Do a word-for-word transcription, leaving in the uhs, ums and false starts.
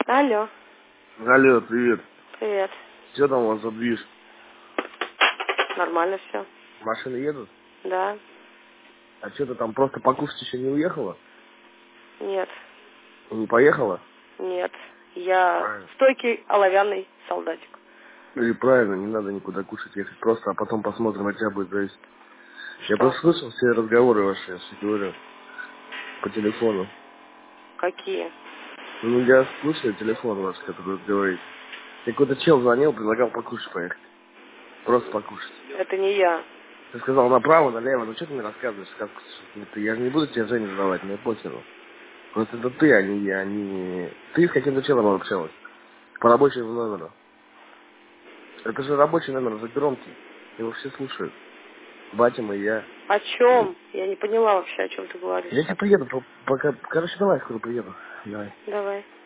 Алло. Алло, привет. Привет. Что там у вас за движ? Нормально все. Машины едут? Да. А что ты там просто покушать еще не уехала? Нет. Не поехала? Нет. Я Правильно. стойкий оловянный солдатик. И правильно, не надо никуда кушать ехать просто, а потом посмотрим, от тебя будет зависеть. Я Что? просто слышал все разговоры ваши, я же говорю, по телефону. Какие? Ну, я слушаю телефон ваш, который вы говорите. И какой-то чел звонил, предлагал покушать поехать. Просто покушать. Это не я. Ты сказал направо, налево, ну что ты мне рассказываешь, как ты, я же не буду тебе Женю задавать, мне похеру. Просто это ты, а не я, не... Ты с каким-то челом общалась. По рабочему номеру. Это же рабочий номер, за громкий. Его все слушают. Батя мой, я. О чем? Я не поняла вообще, о чем ты говоришь. Я сейчас приеду, по- пока... Короче, давай, скоро приеду. Давай. Давай.